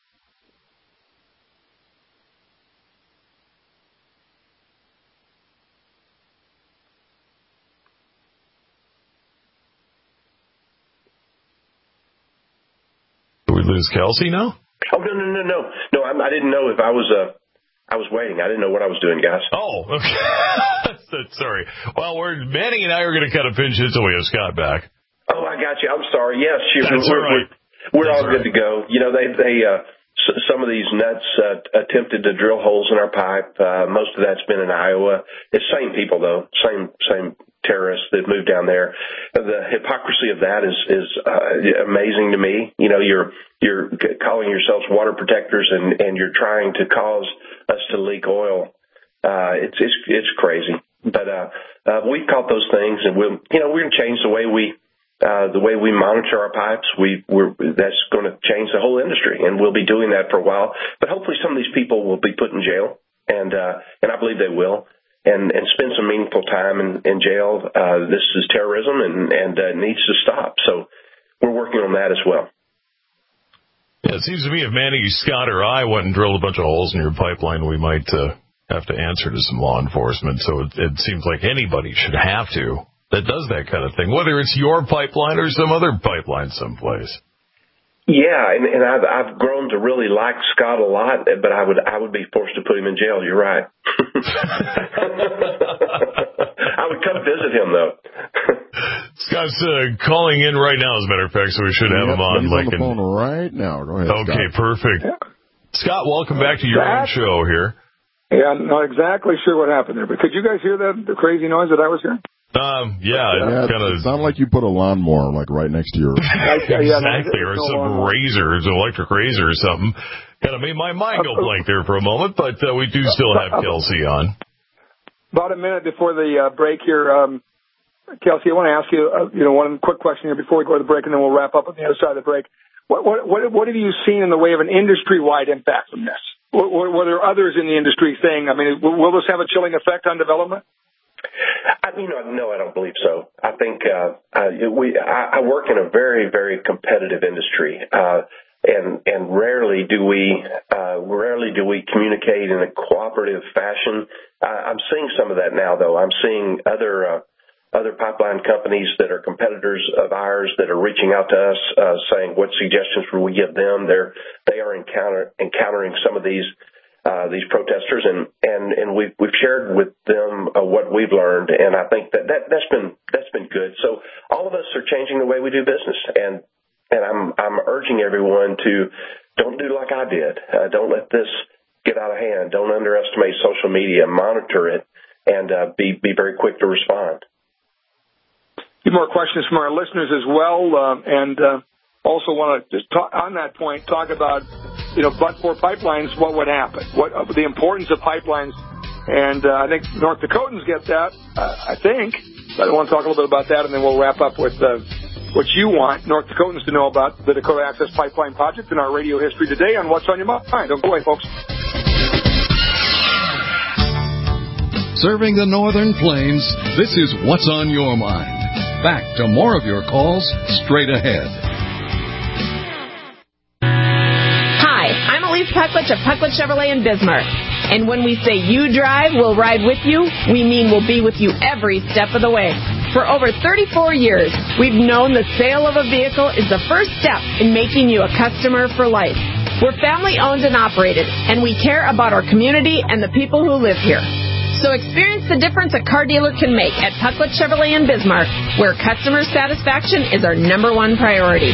Did we lose Kelsey now? Oh, no, no, no, no. No, I, I didn't know if I was uh, I was waiting. I didn't know what I was doing, guys. Oh, okay. Sorry. Well, we're Manning and I are going to kind of pinch it until we have Scott back. Oh, I got you. I'm sorry. Yes, you, That's we're, all right. we're, we're That's all right. good to go. You know, they, they, uh, s- some of these nuts uh, attempted to drill holes in our pipe. Uh, most of that's been in Iowa. It's same people though, same same terrorists that moved down there. The hypocrisy of that is is uh, amazing to me. You know, you're you're calling yourselves water protectors and and you're trying to cause us to leak oil. Uh, it's it's it's crazy. But uh, uh, we've caught those things, and we'll you know we're going to change the way we. Uh, the way we monitor our pipes, we, we're, that's going to change the whole industry, and we'll be doing that for a while. But hopefully some of these people will be put in jail, and uh, and I believe they will, and, and spend some meaningful time in, in jail. Uh, this is terrorism, and, and uh, needs to stop. So we're working on that as well. Yeah, it seems to me if Manny, Scott, or I went and drilled a bunch of holes in your pipeline, we might uh, have to answer to some law enforcement. So it, it seems like anybody should have to. That does that kind of thing, whether it's your pipeline or some other pipeline someplace. Yeah, and, and I've, I've grown to really like Scott a lot, but I would I would be forced to put him in jail. You're right. I would come visit him though. Scott's uh, calling in right now, as a matter of fact, so we should have Yep, him on. he's Like on the phone right now. Go ahead. Okay, Scott. perfect. Yeah. Scott, welcome back to your own show here. Yeah, I'm not exactly sure what happened there, but could you guys hear that the crazy noise that I was hearing? Um, yeah, yeah it kind of it sounded like you put a lawnmower like right next to your. Exactly, or some razor, an electric razor or something. Kind of made my mind go blank there for a moment, but uh, we do still have Kelsey on. About a minute before the uh, break here, um, Kelsey, I want to ask you, uh, you know, one quick question here before we go to the break, and then we'll wrap up on the other side of the break. What what what, what have you seen in the way of an industry-wide impact from this? What, what, what are others in the industry saying? I mean, will this have a chilling effect on development? I, you know, no, I don't believe so. I think uh, uh, we. I, I work in a very, very competitive industry, uh, and and rarely do we uh, rarely do we communicate in a cooperative fashion. Uh, I'm seeing some of that now, though. I'm seeing other uh, other pipeline companies that are competitors of ours that are reaching out to us, uh, saying what suggestions will we give them. They're they are encounter, encountering some of these. Uh, these protesters, and, and, and we've, we've shared with them uh, what we've learned, and I think that, that that's been that's been good. So all of us are changing the way we do business, and and I'm I'm urging everyone to don't do like I did. Uh, don't let this get out of hand. Don't underestimate social media. Monitor it, and uh, be be very quick to respond. A few more questions from our listeners as well, uh, and uh, also want to just talk on that point. Talk about. You know, but for pipelines, what would happen? What uh, the importance of pipelines? And uh, I think North Dakotans get that. Uh, I think. But I want to talk a little bit about that, and then we'll wrap up with uh, what you want North Dakotans to know about the Dakota Access Pipeline Project in our radio history today on What's on Your Mind. Don't go away, folks. Serving the Northern Plains, this is What's on Your Mind. Back to more of your calls straight ahead. Pucklich of Pucklich Chevrolet in Bismarck. And when we say you drive, we'll ride with you, we mean we'll be with you every step of the way. For over thirty-four years, we've known the sale of a vehicle is the first step in making you a customer for life. We're family owned and operated, and we care about our community and the people who live here. So experience the difference a car dealer can make at Pucklet Chevrolet in Bismarck, where customer satisfaction is our number one priority.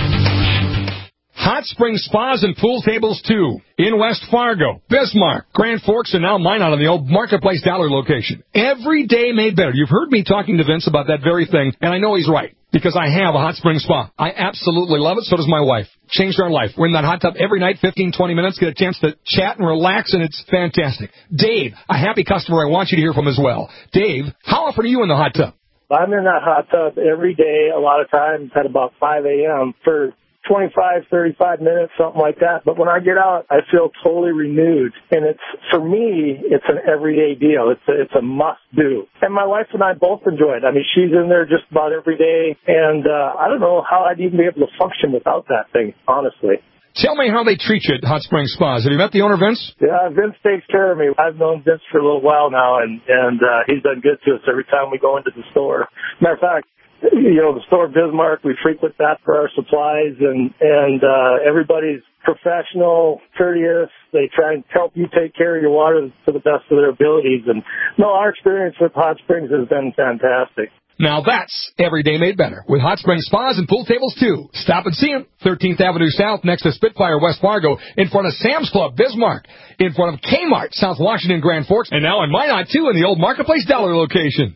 Hot Spring Spas and Pool Tables, too, in West Fargo, Bismarck, Grand Forks, and now Minot on the old Marketplace Dollar location. Every day made better. You've heard me talking to Vince about that very thing, and I know he's right, because I have a hot spring spa. I absolutely love it. So does my wife. Changed our life. We're in that hot tub every night, fifteen, twenty minutes, get a chance to chat and relax, and it's fantastic. Dave, a happy customer I want you to hear from as well. Dave, how often are you in the hot tub? I'm in that hot tub every day, a lot of times at about five a.m. for twenty-five, thirty-five minutes, something like that. But when I get out, I feel totally renewed. And it's, for me, it's an everyday deal. It's a, it's a must do. And my wife and I both enjoy it. I mean, she's in there just about every day. And, uh, I don't know how I'd even be able to function without that thing, honestly. Tell me how they treat you at Hot Spring Spas. Have you met the owner, Vince? Yeah, Vince takes care of me. I've known Vince for a little while now, and, and, uh, he's done good to us every time we go into the store. Matter of fact, you know, the store Bismarck, we frequent that for our supplies, and, and, uh, everybody's professional, courteous. They try and help you take care of your water to the best of their abilities. And no, our experience with Hot Springs has been fantastic. Now that's every day made better with Hot Spring Spas and Pool Tables, too. Stop and see them. thirteenth Avenue South next to Spitfire, West Fargo, in front of Sam's Club, Bismarck, in front of Kmart, South Washington, Grand Forks, and now in Minot, too, in the old Marketplace Dollar location.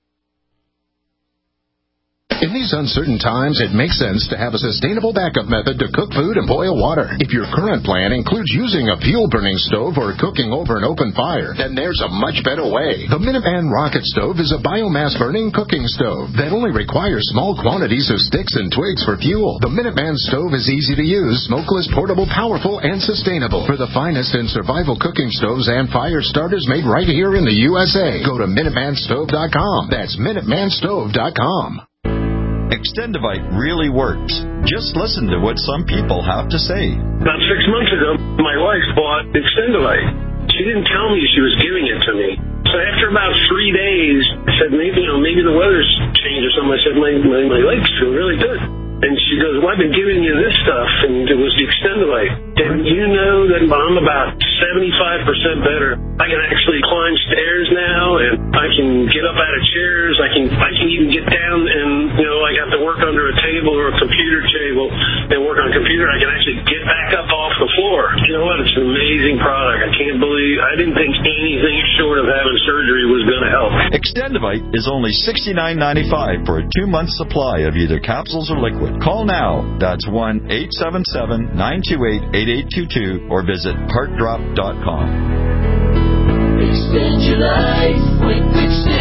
In these uncertain times, it makes sense to have a sustainable backup method to cook food and boil water. If your current plan includes using a fuel-burning stove or cooking over an open fire, then there's a much better way. The Minuteman Rocket Stove is a biomass-burning cooking stove that only requires small quantities of sticks and twigs for fuel. The Minuteman Stove is easy to use, smokeless, portable, powerful, and sustainable. For the finest in survival cooking stoves and fire starters made right here in the U S A, go to Minuteman Stove dot com. That's Minuteman Stove dot com. Extendivite really works. Just listen to what some people have to say. About six months ago, my wife bought Extendivite. She didn't tell me she was giving it to me. So after about three days, I said, maybe, you know, maybe the weather's changed or something. I said, my, my, my legs feel really good. And she goes, well, I've been giving you this stuff, and it was the Extendivite. And you know that I'm about seventy-five percent better. I can actually climb stairs now, and I can get up out of chairs. I can I can even get down, and, you know, I got to work under a table or a computer table and work on a computer. I can actually get back up off the floor. You know what? It's an amazing product. I can't believe, I didn't think anything short of having surgery was going to help. Extendivite is only sixty-nine ninety-five for a two-month supply of either capsules or liquid. Call now. That's one eight seven seven, nine two eight, eight eight two two or visit heart drop dot com. Extend your life with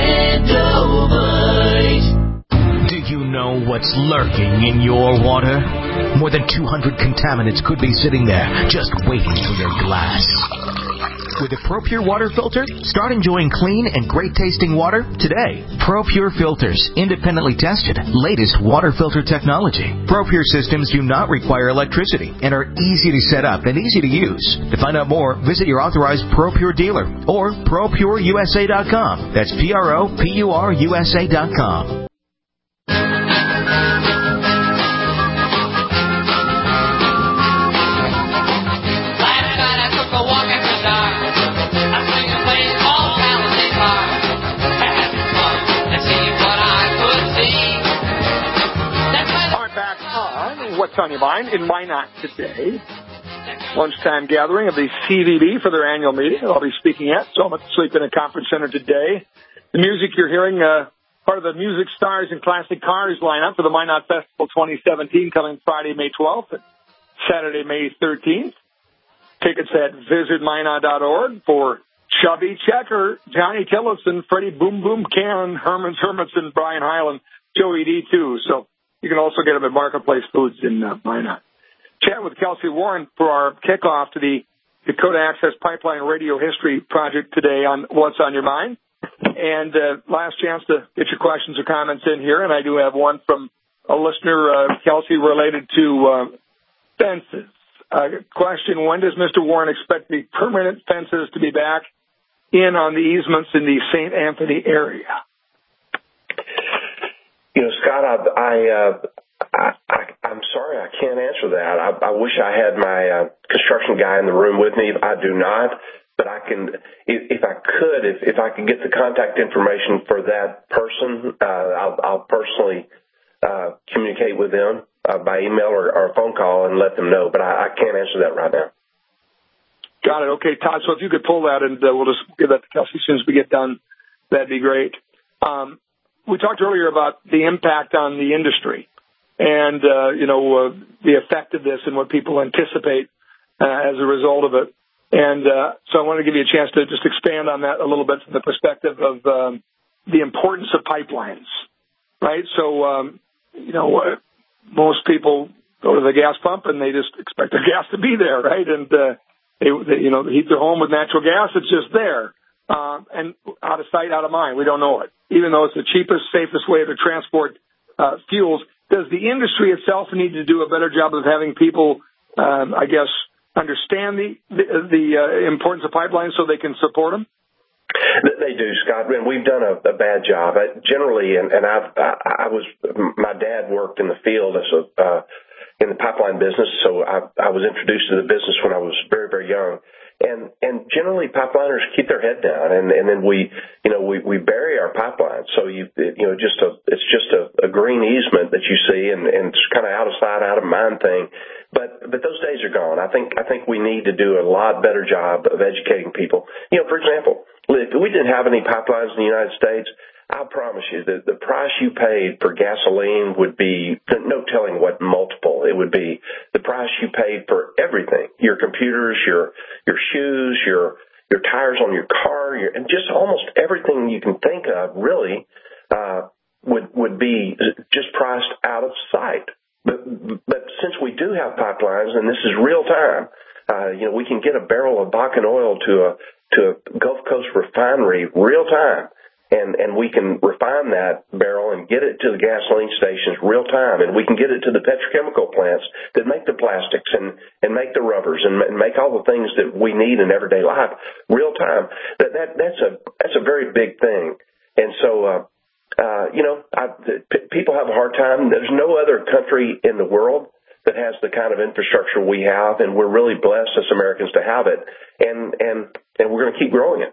Extendivite. Do you know what's lurking in your water? More than two hundred contaminants could be sitting there, just waiting for your glass. With a ProPure water filter, start enjoying clean and great-tasting water today. ProPure filters, independently tested, latest water filter technology. ProPure systems do not require electricity and are easy to set up and easy to use. To find out more, visit your authorized ProPure dealer or Pro Pure U S A dot com. That's P R O P U R U S A dot com. What's on Your Mind in Minot today. Lunchtime gathering of the C V B for their annual meeting. I'll be speaking at, so I'm at the Sleep In Conference Center today. The music you're hearing, uh, part of the Music Stars and Classic Cars lineup for the Minot Festival twenty seventeen coming Friday, May twelfth and Saturday, May thirteenth. Tickets at visit minot dot org for Chubby Checker, Johnny Tillotson, Freddie Boom Boom Cannon, Herman Hermanson, Brian Hyland, Joey D. too. So you can also get them at Marketplace Foods in uh, Minot. Chat with Kelsey Warren for our kickoff to the Dakota Access Pipeline Radio History Project today on What's on Your Mind. And uh, last chance to get your questions or comments in here. And I do have one from a listener, uh, Kelsey, related to uh, fences. Uh, question, when does Mister Warren expect the permanent fences to be back in on the easements in the Saint Anthony area? You know, Scott, I, I, uh, I, I, I'm sorry I can't answer that. I, I wish I had my uh, construction guy in the room with me. I do not. but I can, if, if I could, if, if I could get the contact information for that person, uh, I'll, I'll personally uh, communicate with them uh, by email or, or phone call and let them know. But I, I can't answer that right now. Got it. Okay, Todd. So if you could pull that, and uh, we'll just give that to Kelsey as soon as we get done, that'd be great. Um, we talked earlier about the impact on the industry, and uh, you know uh, the effect of this and what people anticipate uh, as a result of it. And uh, so I want to give you a chance to just expand on that a little bit from the perspective of um, the importance of pipelines, right? So, um, you know, uh, most people go to the gas pump and they just expect their gas to be there, right? And, uh, they, they, you know, they heat their home with natural gas. It's just there. Uh, and out of sight, out of mind. We don't know it. Even though it's the cheapest, safest way to transport uh, fuels, does the industry itself need to do a better job of having people, um, I guess, understand the the, the uh, importance of pipelines so they can support them? They do, Scott, and we've done a, a bad job. I, generally, and, and I've, I, I was, my dad worked in the field as a, uh, in the pipeline business, so I, I was introduced to the business when I was very, very young. And, and generally pipeliners keep their head down, and, and then we, you know, we, we bury our pipelines. So you, you know, just a, it's just a, a green easement that you see, and, and it's kind of out of sight, out of mind thing. But, but those days are gone. I think, I think we need to do a lot better job of educating people. You know, for example, if we didn't have any pipelines in the United States, I promise you that the price you paid for gasoline would be no telling what multiple it would be. The price you paid for everything, your computers, your your shoes, your your tires on your car, your, and just almost everything you can think of, really, uh, would would be just priced out of sight. But but since we do have pipelines, and this is real time, uh, you know, we can get a barrel of Bakken oil to a to a Gulf Coast refinery real time. And, and we can refine that barrel and get it to the gasoline stations real time. And we can get it to the petrochemical plants that make the plastics and, and make the rubbers and, and make all the things that we need in everyday life real time. That, that, that's a, that's a very big thing. And so, uh, uh, you know, I, p- people have a hard time. There's no other country in the world that has the kind of infrastructure we have. And we're really blessed as Americans to have it. And, and, and we're going to keep growing it.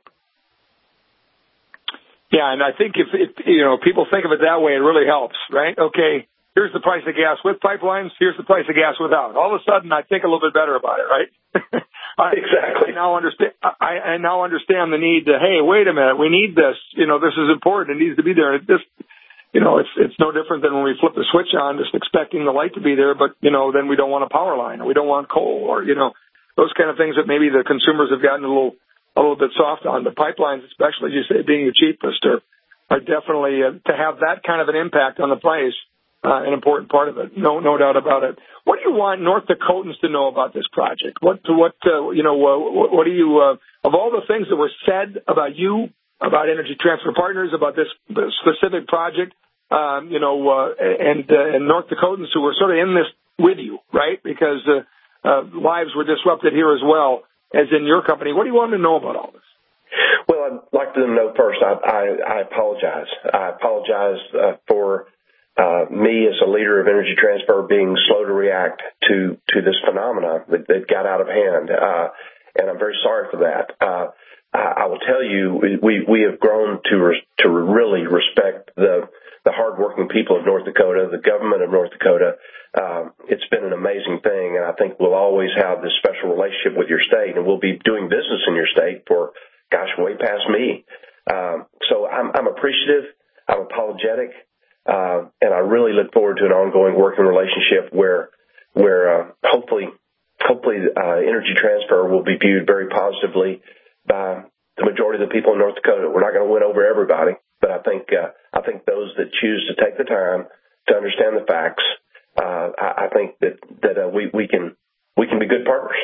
Yeah, and I think if, if you know people think of it that way, it really helps, right? Okay, here's the price of gas with pipelines. Here's the price of gas without. All of a sudden, I think a little bit better about it, right? I, exactly. I now understand. I, I now understand the need to. Hey, wait a minute. We need this. You know, this is important. It needs to be there. And it just, you know, it's it's no different than when we flip the switch on, just expecting the light to be there, but you know, then we don't want a power line, or we don't want coal, or you know, those kind of things that maybe the consumers have gotten a little. a little bit soft on. The pipelines, especially, as you say, being the cheapest, are, are definitely, uh, to have that kind of an impact on the price, uh, an important part of it. No, no doubt about it. What do you want North Dakotans to know about this project? What, what, uh, you know, uh, what, what do you, uh, of all the things that were said about you, about Energy Transfer Partners, about this specific project, um, you know, uh, and, uh, and North Dakotans who were sort of in this with you, right? Because, uh, uh, lives were disrupted here as well. As in your company, what do you want them to know about all this? Well, I'd like them to know first, I, I, I apologize. I apologize uh, for uh, me as a leader of Energy Transfer being slow to react to, to this phenomena that, that got out of hand. Uh, and I'm very sorry for that. Uh, I, I will tell you, we, we have grown to, res- to really respect the, the hardworking people of North Dakota, the government of North Dakota. Um, it's been an amazing thing, and I think we'll always have this special relationship with your state, and we'll be doing business in your state for, gosh, way past me. Um, so I'm, I'm appreciative. I'm apologetic, uh, and I really look forward to an ongoing working relationship where, where uh, hopefully, hopefully, uh, Energy Transfer will be viewed very positively by the majority of the people in North Dakota. We're not going to win over everybody, but I think, uh, I think those that choose to take the time to understand the facts. Uh, I, I think that that uh, we we can we can be good partners.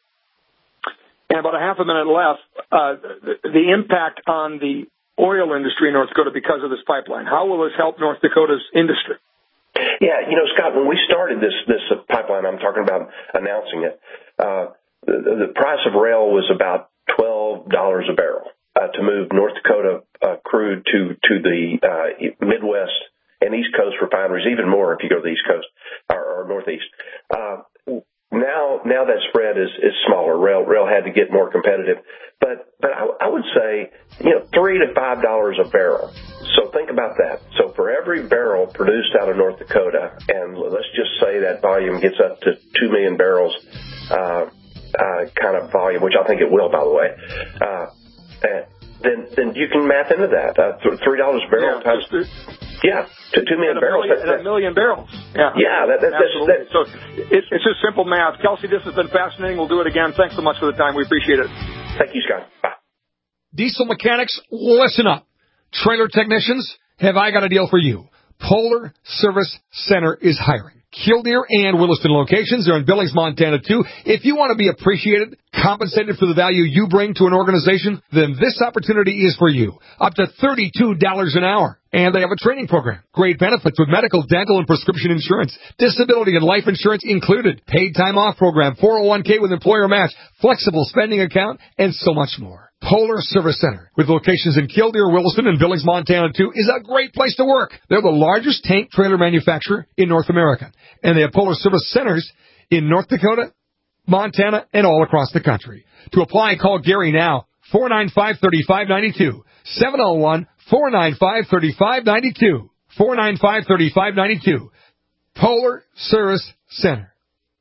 And about a half a minute left. Uh, the, the impact on the oil industry in North Dakota because of this pipeline. How will this help North Dakota's industry? Yeah, you know, Scott, when we started this this pipeline, I'm talking about announcing it. Uh, the, the price of rail was about twelve dollars a barrel uh, to move North Dakota uh, crude to to the uh, Midwest and East Coast refineries, even more if you go to the East Coast or, or Northeast. Uh, now, now that spread is, is smaller. Rail, rail had to get more competitive. But but I, I would say, you know, three to five dollars a barrel. So think about that. So for every barrel produced out of North Dakota, and let's just say that volume gets up to two million barrels, uh, uh, kind of volume, which I think it will, by the way, uh, uh then then you can math into that. Uh, three dollars a barrel yeah, times, yeah, to two million and a barrels. Million, and a million barrels. Yeah, yeah, that, that, that's absolutely. That, so it, it's just simple math. Kelsey, this has been fascinating. We'll do it again. Thanks so much for the time. We appreciate it. Thank you, Scott. Bye. Diesel mechanics, listen up. Trailer technicians, have I got a deal for you? Polar Service Center is hiring. Killdeer and Williston locations. They're in Billings, Montana, too. If you want to be appreciated, compensated for the value you bring to an organization, then this opportunity is for you. Up to thirty-two dollars an hour. And they have a training program. Great benefits with medical, dental, and prescription insurance. Disability and life insurance included. Paid time off program, four oh one k with employer match, flexible spending account, and so much more. Polar Service Center, with locations in Killdeer, Williston, and Billings, Montana, too, is a great place to work. They're the largest tank trailer manufacturer in North America. And they have Polar Service Centers in North Dakota, Montana, and all across the country. To apply, call Gary now, four nine five, three five nine two, seven oh one, four nine five, three five nine two, four nine five, three five nine two. Polar Service Center.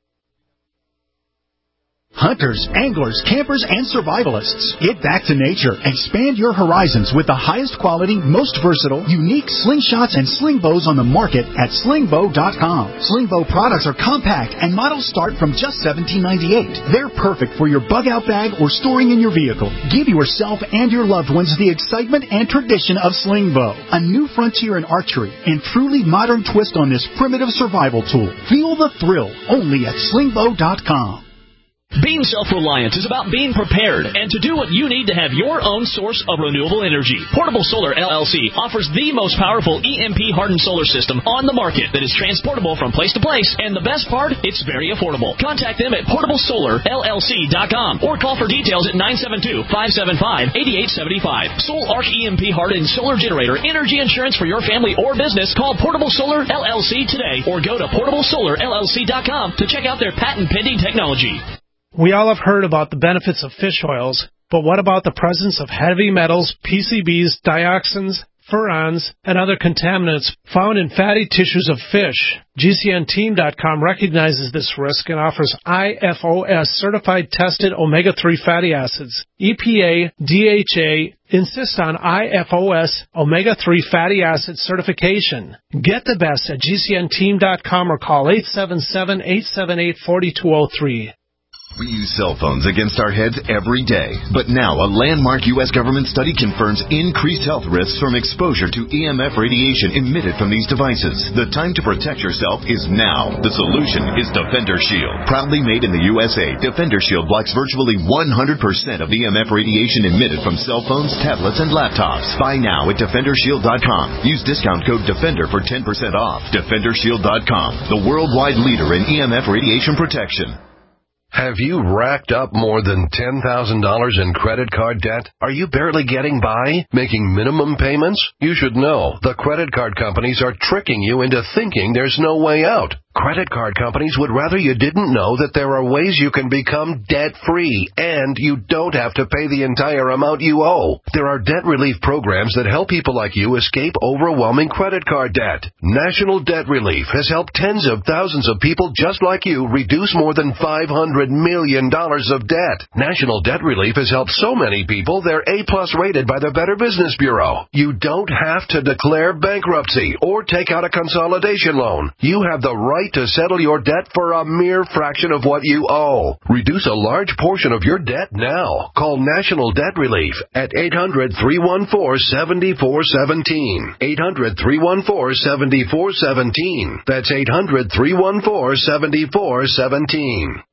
Hunters, anglers, campers, and survivalists. Get back to nature. Expand your horizons with the highest quality, most versatile, unique slingshots and sling bows on the market at sling bow dot com. Sling bow products are compact and models start from just seventeen ninety-eight. They're perfect for your bug-out bag or storing in your vehicle. Give yourself and your loved ones the excitement and tradition of sling bow. A new frontier in archery and truly modern twist on this primitive survival tool. Feel the thrill only at sling bow dot com. Being self-reliant is about being prepared and to do what you need to have your own source of renewable energy. Portable Solar L L C offers the most powerful E M P-hardened solar system on the market that is transportable from place to place, and the best part, it's very affordable. Contact them at portable solar L L C dot com or call for details at nine seven two, five seven five, eight eight seven five. Sol Arc E M P-hardened solar generator energy insurance for your family or business. Call Portable Solar L L C today or go to portable solar L L C dot com to check out their patent-pending technology. We all have heard about the benefits of fish oils, but what about the presence of heavy metals, P C Bs, dioxins, furans, and other contaminants found in fatty tissues of fish? G C N team dot com recognizes this risk and offers I F O S certified tested omega three fatty acids. E P A, D H A insist on I F O S omega three fatty acid certification. Get the best at G C N team dot com or call eight seven seven, eight seven eight, four two zero three. We use cell phones against our heads every day. But now a landmark U S government study confirms increased health risks from exposure to E M F radiation emitted from these devices. The time to protect yourself is now. The solution is Defender Shield. Proudly made in the U S A, Defender Shield blocks virtually one hundred percent of E M F radiation emitted from cell phones, tablets, and laptops. Buy now at defender shield dot com. Use discount code DEFENDER for ten percent off. defender shield dot com, the worldwide leader in E M F radiation protection. Have you racked up more than ten thousand dollars in credit card debt? Are you barely getting by, making minimum payments? You should know the credit card companies are tricking you into thinking there's no way out. Credit card companies would rather you didn't know that there are ways you can become debt-free, and you don't have to pay the entire amount you owe. There are debt relief programs that help people like you escape overwhelming credit card debt. National Debt Relief has helped tens of thousands of people just like you reduce more than five hundred million dollars of debt. National Debt Relief has helped so many people they're A-plus rated by the Better Business Bureau. You don't have to declare bankruptcy or take out a consolidation loan. You have the right to settle your debt for a mere fraction of what you owe. Reduce a large portion of your debt now. Call National Debt Relief at eight hundred, three one four, seven four one seven. eight hundred, three one four, seven four one seven. That's eight hundred, three one four, seven four one seven.